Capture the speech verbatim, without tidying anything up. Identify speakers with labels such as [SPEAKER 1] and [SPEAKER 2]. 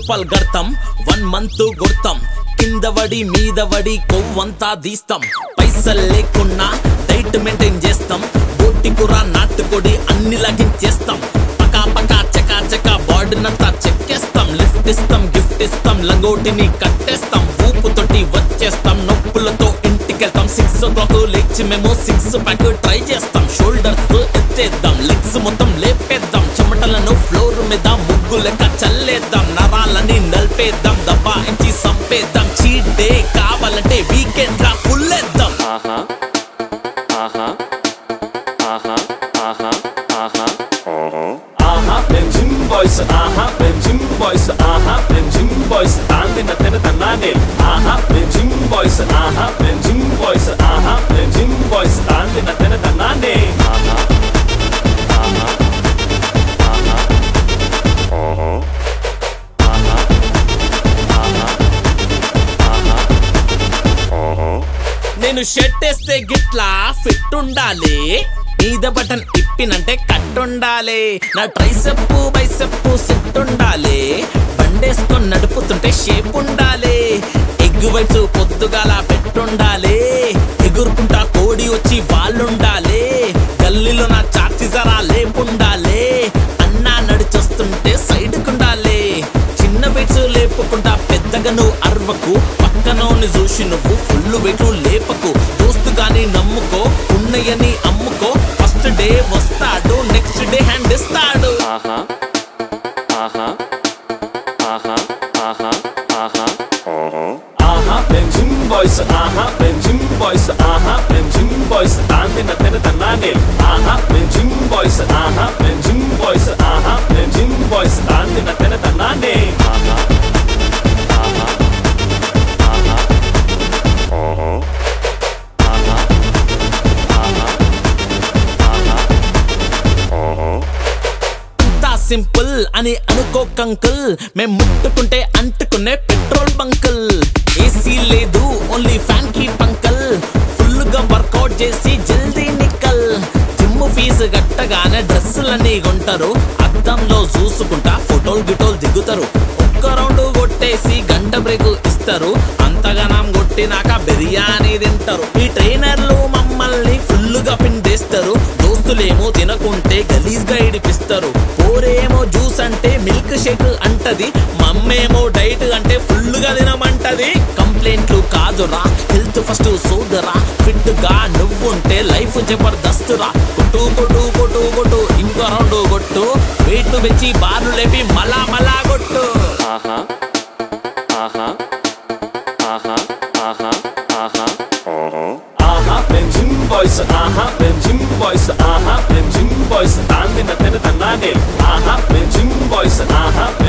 [SPEAKER 1] రూపాయలు గడతాం one month కొడతాం కింద వడి మీద వడి కొవ్వంతా తీస్తాం పైసలు లేకున్నా డైట్ మెయింటైన్ చేస్తాం బోటి కూర నాటుకొడి అన్ని లగించేస్తాం పకా పకా చకా చకా బాడీనంతా చెక్కేస్తాం లిఫ్ట్ ఇస్తాం గిఫ్ట్ ఇస్తాం లంగోటిని కట్టేస్తాం ఊపుతోటి వచ్చేస్తాం నొప్పులతో ఇంటికెళ్తాం సిక్స్ ఓ క్లాక్ లేచి మేము సిక్స్ ప్యాక్ ట్రై చేస్తాం షోల్డర్స్ ఎత్తేద్దాం లెగ్స్ మొత్తం లేపేద్దాం చెమటలను ఫ్లోర్ మీద ముగ్గు లెక్క చల్లేద్దాం నరాలని నలిపేద్దాం దబాయించి సంపేద్దాం చీట్ డే కావాలంటే వీకెండ్ లా ఫుల్లేద్దాం
[SPEAKER 2] ఆహా ఆహా ఆహా ఆహా ఆహా ఆహా మేము జిమ్ బాయ్స్ ఆహా మేము జిమ్ బాయ్స్ ఆహా మేము జిమ్ బాయ్స్ తాందిన తెన తన్నానే ఆహా మేము జిమ్ బాయ్స్ ఆహా మేము జిమ్ బాయ్స్ ఆహా మేము జిమ్ బాయ్స్ తాందిన తెన తన్నానే ఆహా ఆహా ఆహా ఆహా ఆహా ఆహా ఆహా ఆహా
[SPEAKER 1] నేను షర్ట్ వేస్తే గిట్లా ఫిట్ ఉండాలి మీద బటన్ ఇప్పినంటే కట్టుండాలి నా ట్రైసెప్పు బైసెప్పు సెట్ ఉండాలి బండేసుకొని నడుపుతుంటే షేప్ ఉండాలి ఎగ్గు వైట్స్ పొద్దుగాల పెట్టుండాలి ఎగురుకుంటా కోడి వచ్చి వాళ్ళుండాలి గల్లీలో నా చాచి జరా లేపుండాలి అన్నా నడిచొస్తుంటే సైడ్కుండాలి చిన్న వెయిట్స్ లేపుకుంటా పెద్దగా నువ్వు అర్వకు పక్కనోని చూసి నువ్వు ఫుల్ వెయిట్ లేపకు దోస్తు గాని నమ్ముకో ఉన్నయని అమ్ముకో ఫస్ట్ డే వస్తాడు నెక్స్ట్ డే హ్యాండ్ ఇస్తాడు
[SPEAKER 2] ఆహా ఆహా ఆహా ఆహా ఆహా ఆహా మేము జిమ్ బాయ్స్ ఆహా మేము జిమ్ బాయ్స్ ఆహా మేము జిమ్ బాయ్స్ తాందిన తెన తన్నానే ఆహా మేము జిమ్ బాయ్స్ ఆహా మేము జిమ్ బాయ్స్ ఆహా మేము జిమ్ బాయ్స్ తాందిన తెన తన్నానే ఆహా ఆహా ఆహా ఆహా ఆహా ఆహా ఆహా ఆహా
[SPEAKER 1] సింపుల్ అని అనుకోకంకుల్ మేం ముట్టుకుంటే అంటుకునే పెట్రోల్ బంకుల్ ఏసీ లేదు ఓన్లీ ఫ్యాన్ కి పంకల్ ఫుల్ గా వర్కౌట్ చేసి జల్దీ నిక్కల్ జిమ్ ఫీజు కట్టగానే డ్రెస్సులన్నీ కొంటారు అద్దంలో చూసుకుంటా ఫోటోలు గిటోలు దిగుతారు ఒక్క రౌండ్ కొట్టేసి గంట బ్రేక్ ఇస్తారు అంతగానం కొట్టినాక బిర్యానీ తింటారు ఈ ట్రైనర్లు మమ్మల్ని ఫుల్ గా పిండేస్తారు దోస్తులేమో తినకుంటే గలీజ్ గా ఇడిపిస్తారు పోరేమో జ్యూస్ అంటే మిల్క్ షేక్ అంటది మమ్మేమో డైట్ అంటే ఫుల్ గా తినమంటది కంప్లైంట్లు కాదురా హెల్త్ ఫస్ట్ సోదరా ఫిట్ గా నువ్వుంటే లైఫ్ జబర్దస్తురా కొట్టు కొట్టు కొట్టు కొట్టు ఇంకో రౌండ్ కొట్టు వెయిట్ పెంచి బార్లు లేపి మలా మలా కొట్టు
[SPEAKER 2] ఆహా ఆహా ఆహా ఆహా ఆహా ఆహా మేము జిమ్ బాయ్స్ ఆహా మేము జిమ్ బాయ్స్ ఆహా మేము జిమ్ బాయ్స్ తాందిన తెన తన్నానే ఆహా మేము జిమ్ బాయ్స్ ఆహా